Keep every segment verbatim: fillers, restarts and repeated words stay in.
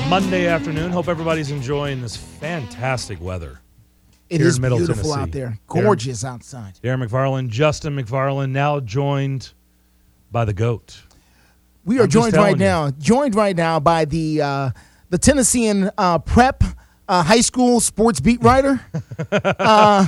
Monday afternoon. Hope everybody's enjoying this fantastic weather. It here is in Middle beautiful Tennessee. out there. Gorgeous Darren, outside. Darren McFarland, Justin McFarland, now joined by the GOAT. We are I'm just joined right telling you. now, joined right now by the uh, the Tennessean uh, prep uh, high school sports beat writer, uh,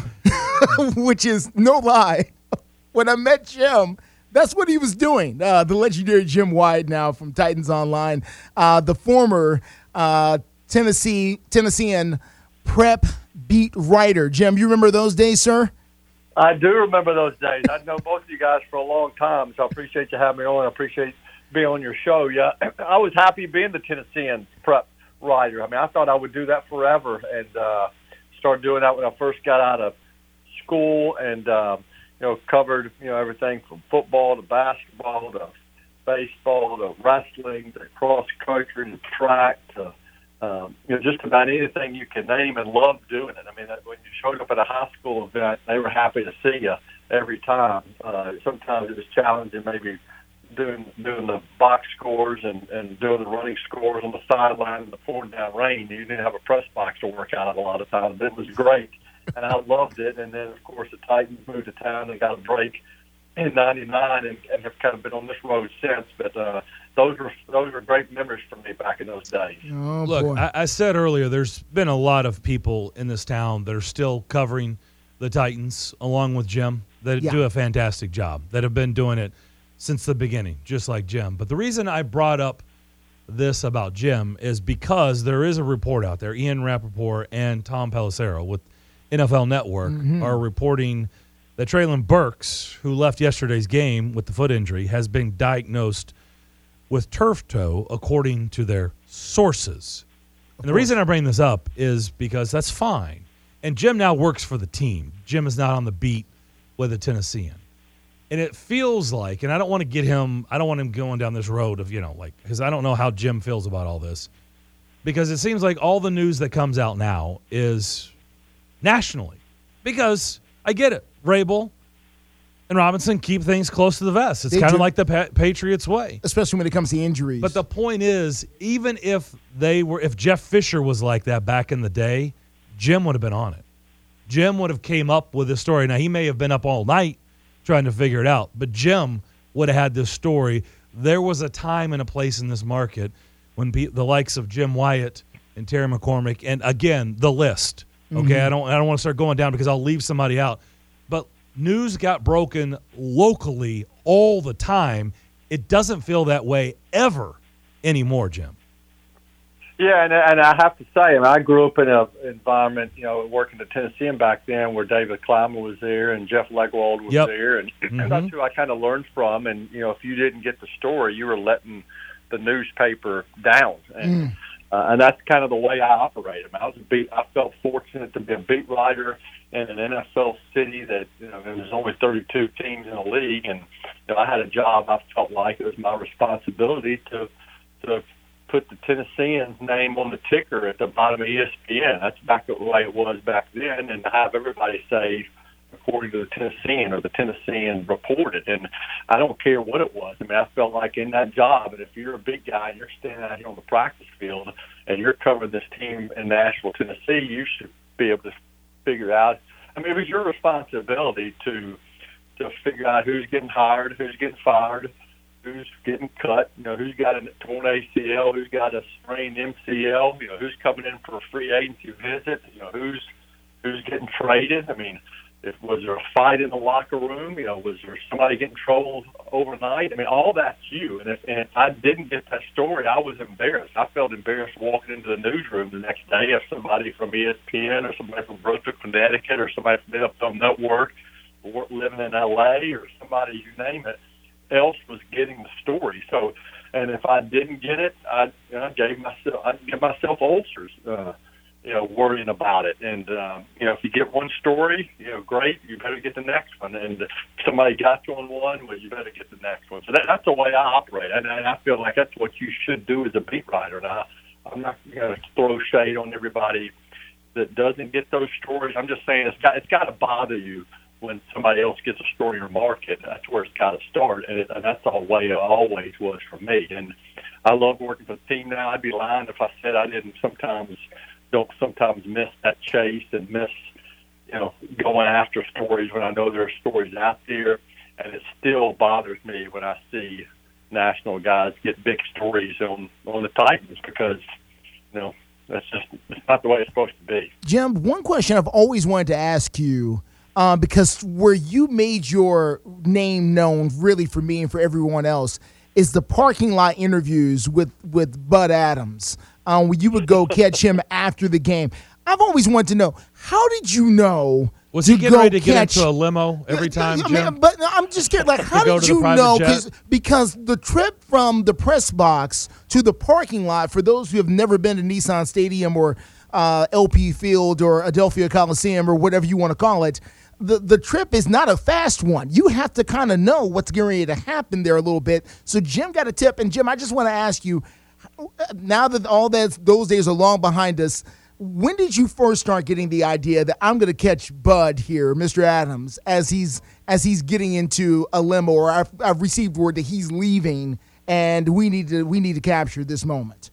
which is no lie. When I met Jim, that's what he was doing. Uh, the legendary Jim Wyatt, now from Titans Online, uh, the former uh, Tennessee Tennessean prep beat writer. Jim, you remember those days, sir? I do remember those days. I've known both of you guys for a long time, so I appreciate you having me on. I appreciate being on your show. Yeah, I was happy being the Tennessean prep writer. I mean, I thought I would do that forever, and uh, started doing that when I first got out of school, and uh, you know, covered you know everything from football to basketball to baseball to wrestling to cross country to track to Um, you know, just about anything you can name, and loved doing it. I mean, when you showed up at a high school event, they were happy to see you every time. Uh, sometimes it was challenging, maybe doing doing the box scores and, and doing the running scores on the sideline in the pouring down rain. You didn't have a press box to work out a lot of times, but it was great, and I loved it. And then, of course, the Titans moved to town and got a break in ninety-nine, and, and have kind of been on this road since. But uh, those were those were great memories for me back in those days. Oh, Look, boy. I, I said earlier, there's been a lot of people in this town that are still covering the Titans, along with Jim, that Yeah. do a fantastic job, that have been doing it since the beginning, just like Jim. But the reason I brought up this about Jim is because there is a report out there. Ian Rappaport and Tom Pelissero with N F L Network Mm-hmm. are reporting that Traylon Burks, who left yesterday's game with the foot injury, has been diagnosed with turf toe, according to their sources. And the reason I bring this up is because that's fine. And Jim now works for the team. Jim is not on the beat with a Tennessean. And it feels like, and I don't want to get him, I don't want him going down this road of, you know, like, because I don't know how Jim feels about all this. Because it seems like all the news that comes out now is nationally. Because I get it. Rabel and Robinson keep things close to the vest. It's They kind do. of like the pa- Patriots way. Especially when it comes to injuries. But the point is, even if they were, if Jeff Fisher was like that back in the day, Jim would have been on it. Jim would have came up with this story. Now, he may have been up all night trying to figure it out, but Jim would have had this story. There was a time and a place in this market when pe- the likes of Jim Wyatt and Terry McCormick, and again, the list. Okay, Mm-hmm. I don't, I don't want to start going down because I'll leave somebody out. But news got broken locally all the time. It doesn't feel that way ever anymore, Jim. Yeah, and, and I have to say, I mean, I grew up in an environment, you know, working at Tennessean back then, where David Kleiman was there and Jeff Legwold was Yep. there, and, Mhm. and that's who I kind of learned from. And you know, if you didn't get the story, you were letting the newspaper down, and Mm. uh, and that's kind of the way I operate. I mean, I was a beat. I felt fortunate to be a beat writer in an N F L city that, you know, there was only thirty-two teams in the league, and you know, I had a job. I felt like it was my responsibility to to put the Tennessean's name on the ticker at the bottom of E S P N. That's back the way it was back then, and to have everybody say, according to the Tennessean, or the Tennessean reported. And I don't care what it was. I mean, I felt like in that job, and if you're a big guy and you're standing out here on the practice field and you're covering this team in Nashville, Tennessee, you should be able to figure out. I mean, it was your responsibility to to figure out who's getting hired, who's getting fired, who's getting cut, you know, who's got a torn A C L, who's got a sprained M C L, you know, who's coming in for a free agency visit, you know, who's who's getting traded. I mean, if, was there a fight in the locker room? You know, was there somebody getting trouble overnight? I mean, all that's you. And if, and if I didn't get that story, I was embarrassed. I felt embarrassed walking into the newsroom the next day if somebody from E S P N or somebody from Brunswick, Connecticut, or somebody from N F L Network, or living in L A, or somebody, you name it, else was getting the story. So, and if I didn't get it, I, you know, I gave myself, I give myself ulcers, uh, you know, worrying about it. And um, you know, if you get one story, you know, great, you better get the next one. And if somebody got you on one, well, you better get the next one. So that, that's the way I operate, and, and I feel like that's what you should do as a beat writer. And I, I'm not going to throw shade on everybody that doesn't get those stories. I'm just saying it's got it's got to bother you when somebody else gets a story or market, that's where it's got to start, and, it, and that's the way it always was for me. And I love working for the team now. I'd be lying if I said I didn't sometimes don't sometimes miss that chase and miss, you know, going after stories when I know there are stories out there, and it still bothers me when I see national guys get big stories on on the Titans because, you know, that's just it's not the way it's supposed to be. Jim, one question I've always wanted to ask you, uh, because where you made your name known, really for me and for everyone else, is the parking lot interviews with with Bud Adams, um, where you would go catch him after the game. I've always wanted to know, how did you know? Was he getting ready to get into a limo every time, I Jim? mean, but I'm just kidding. Like, how did you know? Because the trip from the press box to the parking lot, for those who have never been to Nissan Stadium or uh, L P Field or Adelphia Coliseum or whatever you want to call it, the, the trip is not a fast one. You have to kind of know what's getting ready to happen there a little bit. So Jim got a tip. And, Jim, I just want to ask you, now that all that those days are long behind us, when did you first start getting the idea that I'm going to catch Bud here, Mister Adams, as he's as he's getting into a limo, or I've, I've received word that he's leaving, and we need to we need to capture this moment?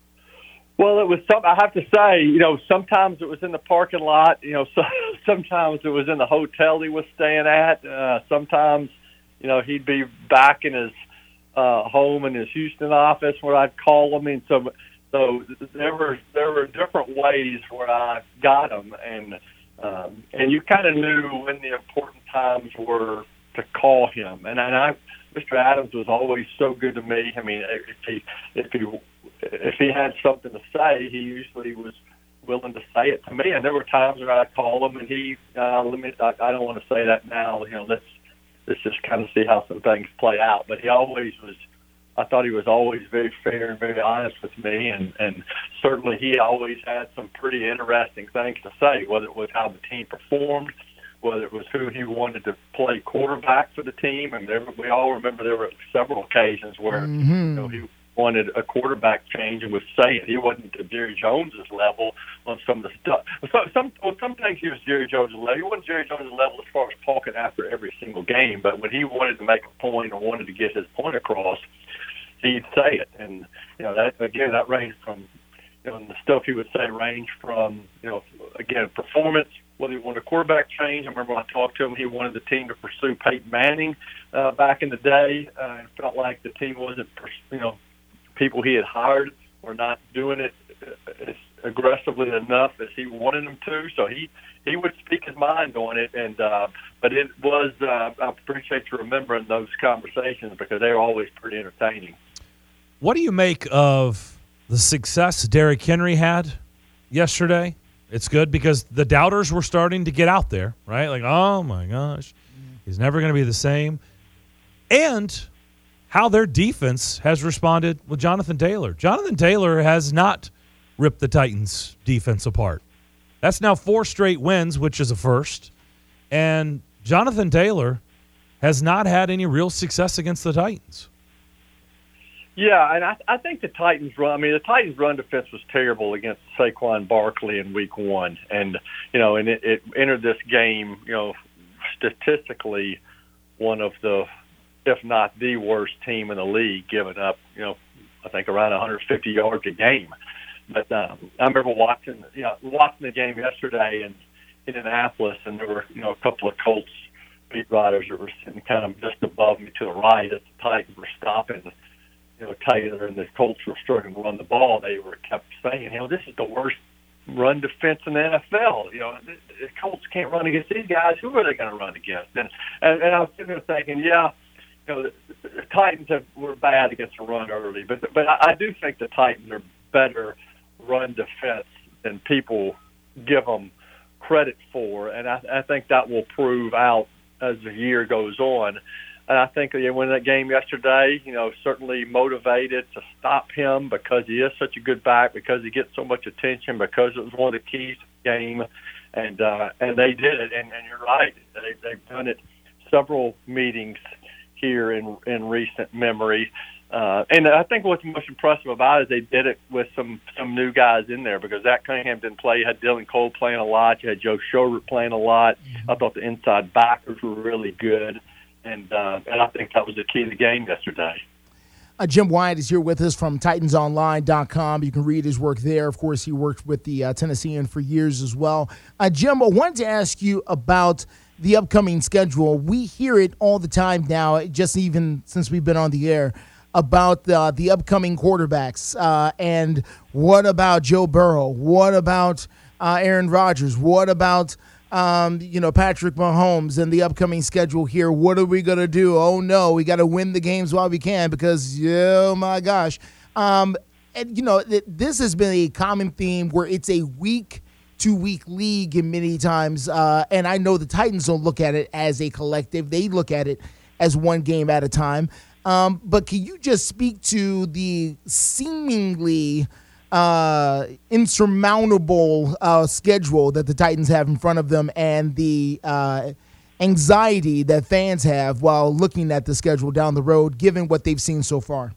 Well, it was some. I have to say, you know, sometimes it was in the parking lot. You know, so, sometimes it was in the hotel he was staying at. Uh, sometimes, you know, he'd be back in his uh, home in his Houston office where I'd call him, and so. So there were there were different ways where I got them, and um, and you kind of knew when the important times were to call him. And, and I, Mister Adams was always so good to me. I mean, if he if he if he had something to say, he usually was willing to say it to me. And there were times where I'd call him, and he uh, let me I, I don't want to say that now. You know, let's let's just kind of see how some things play out. But he always was. I thought he was always very fair and very honest with me, and, and certainly he always had some pretty interesting things to say, whether it was how the team performed, whether it was who he wanted to play quarterback for the team. And there, we all remember there were several occasions where mm-hmm. you know, he wanted a quarterback change and would say it. He wasn't to Jerry Jones's level on some of the stuff. So, some well, some things he was Jerry Jones's level. He wasn't Jerry Jones's level as far as talking after every single game, but when he wanted to make a point or wanted to get his point across, he'd say it. And, you know, that again, that ranged from, you know, the stuff he would say ranged from, you know, again, performance, whether he wanted a quarterback change. I remember when I talked to him, he wanted the team to pursue Peyton Manning uh, back in the day. Uh, it felt like the team wasn't, you know, people he had hired were not doing it as aggressively enough as he wanted them to. So he, he would speak his mind on it. And uh, but it was, uh, I appreciate you remembering those conversations because they were always pretty entertaining. What do you make of the success Derrick Henry had yesterday? It's good because the doubters were starting to get out there, right? Like, oh, my gosh, he's never going to be the same. And how their defense has responded with Jonathan Taylor. Jonathan Taylor has not ripped the Titans' defense apart. That's now four straight wins, which is a first. And Jonathan Taylor has not had any real success against the Titans. Yeah, and I, I think the Titans run. I mean, the Titans' run defense was terrible against Saquon Barkley in Week One, and you know, and it, it entered this game, you know, statistically one of the, if not the worst team in the league, giving up, you know, I think around one hundred fifty yards a game. But um, I remember watching, you know, watching the game yesterday in Indianapolis, and there were, you know, a couple of Colts beat writers that were sitting kind of just above me to the right as the Titans were stopping. You know, Taylor and the Colts were struggling to run the ball. They were kept saying, you know, this is the worst run defense in the N F L. You know, the, the Colts can't run against these guys. Who are they going to run against? And, and and I was sitting there thinking, yeah, you know, the, the Titans have, were bad against the run early, but but I, I do think the Titans are better run defense than people give them credit for, and I, I think that will prove out as the year goes on. And I think they won that game yesterday, you know, certainly motivated to stop him because he is such a good back, because he gets so much attention, because it was one of the keys to the game. And uh, and they did it. And, and you're right. They, they've done it several meetings here in in recent memory. Uh, and I think what's most impressive about it is they did it with some, some new guys in there, because Zach Cunningham didn't play. You had Dylan Cole playing a lot. You had Joe Schobert playing a lot. Mm-hmm. I thought the inside backers were really good. And uh, and I think that was the key to the game yesterday. Uh, Jim Wyatt is here with us from Titans Online dot com. You can read his work there. Of course, he worked with the uh, Tennessean for years as well. Uh, Jim, I wanted to ask you about the upcoming schedule. We hear it all the time now, just even since we've been on the air, about uh, the upcoming quarterbacks. Uh, and what about Joe Burrow? What about uh, Aaron Rodgers? What about Um, you know, Patrick Mahomes and the upcoming schedule here? What are we going to do? Oh, no, we got to win the games while we can because, oh, my gosh. Um, and, you know, th- this has been a common theme where it's a week-to-week league in many times. Uh, and I know the Titans don't look at it as a collective. They look at it as one game at a time. Um, but can you just speak to the seemingly uh, insurmountable uh, schedule that the Titans have in front of them and the uh, anxiety that fans have while looking at the schedule down the road, given what they've seen so far?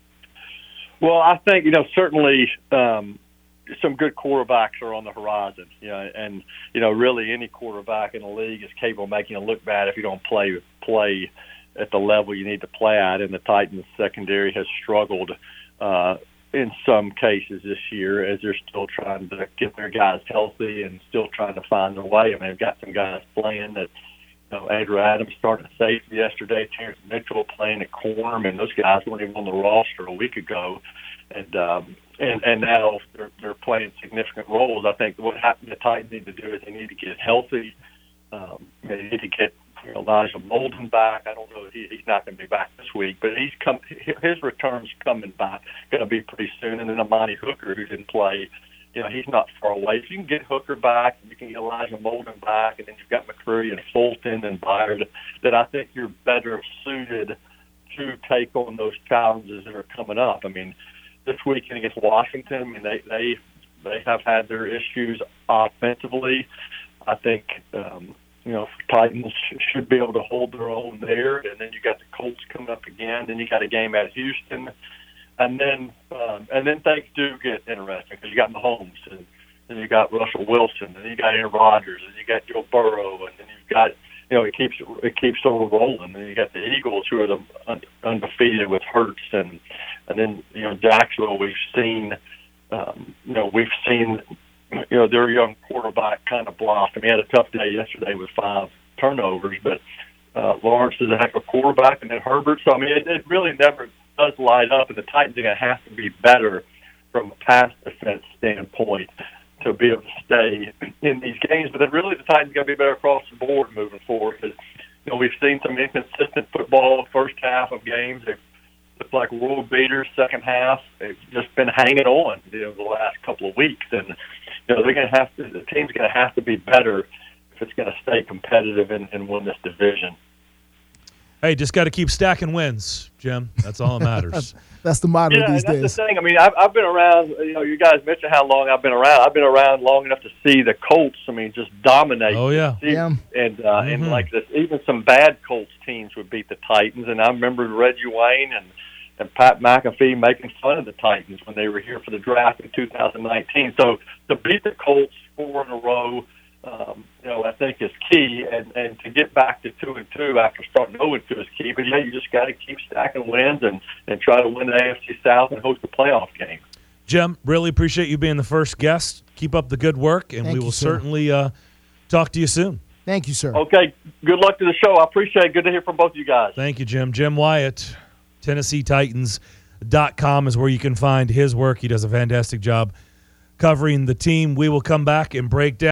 Well, I think, you know, certainly um, some good quarterbacks are on the horizon, you know, and, you know, really any quarterback in the league is capable of making it look bad if you don't play play at the level you need to play at, and the Titans secondary has struggled uh, in some cases this year as they're still trying to get their guys healthy and still trying to find their way. I mean, they've got some guys playing that, you know, Andrew Adams started safety yesterday, Terrence Mitchell playing at corner. I mean, those guys weren't even on the roster a week ago. And um, and, and now they're, they're playing significant roles. I think what happened, the Titans need to do is they need to get healthy. Um, they need to get, you know, Elijah Molden back. I don't know if he, he's not going to be back this week, but he's come. His return's coming back, going to be pretty soon. And then Amani Hooker, who's in play, you know, he's not far away. So you can get Hooker back, you can get Elijah Molden back, and then you've got McCreary and Fulton and Byard. That I think you're better suited to take on those challenges that are coming up. I mean, this weekend against Washington, I mean, they they they have had their issues offensively. I think. Um, You know, Titans should be able to hold their own there, and then you got the Colts coming up again. Then you got a game at Houston, and then um, and then things do get interesting because you got Mahomes, and then you got Russell Wilson, and then you got Aaron Rodgers, and you got Joe Burrow, and then you've got, you know, it keeps it keeps on rolling. And you got the Eagles, who are the un- undefeated with Hurts, and and then, you know, Jacksonville. We've seen, um, you know, we've seen. You know, their young quarterback kind of blossomed. He had a tough day yesterday with five turnovers, but uh, Lawrence is a heck of a quarterback, and then Herbert. So, I mean, it, it really never does light up, and the Titans are going to have to be better from a pass defense standpoint to be able to stay in these games. But then really the Titans are going to be better across the board moving forward because, you know, we've seen some inconsistent football first half of games. They've looked like world beaters second half. They've just been hanging on, you know, the last couple of weeks. And, you know, they're going to have to, the team's going to have to be better if it's going to stay competitive and, and win this division. Hey, just got to keep stacking wins, Jim. That's all that matters. that's, that's the motto yeah, these that's days. the thing. I mean, I've, I've been around, you know, you guys mentioned how long I've been around. I've been around long enough to see the Colts, I mean, just dominate. Oh, yeah. yeah. And, uh, mm-hmm. and like this, even some bad Colts teams would beat the Titans. And I remember Reggie Wayne and and Pat McAfee making fun of the Titans when they were here for the draft in two thousand nineteen. So to beat the Colts four in a row, um, you know, I think is key. And, and to get back to two and two after starting zero and two is key. But yeah, you just got to keep stacking wins and, and try to win the A F C South and host a playoff game. Jim, really appreciate you being the first guest. Keep up the good work, and Thank we you, will sir. certainly uh, talk to you soon. Thank you, sir. Okay, good luck to the show. I appreciate it. Good to hear from both of you guys. Thank you, Jim. Jim Wyatt. Tennessee Titans dot com is where you can find his work. He does a fantastic job covering the team. We will come back and break down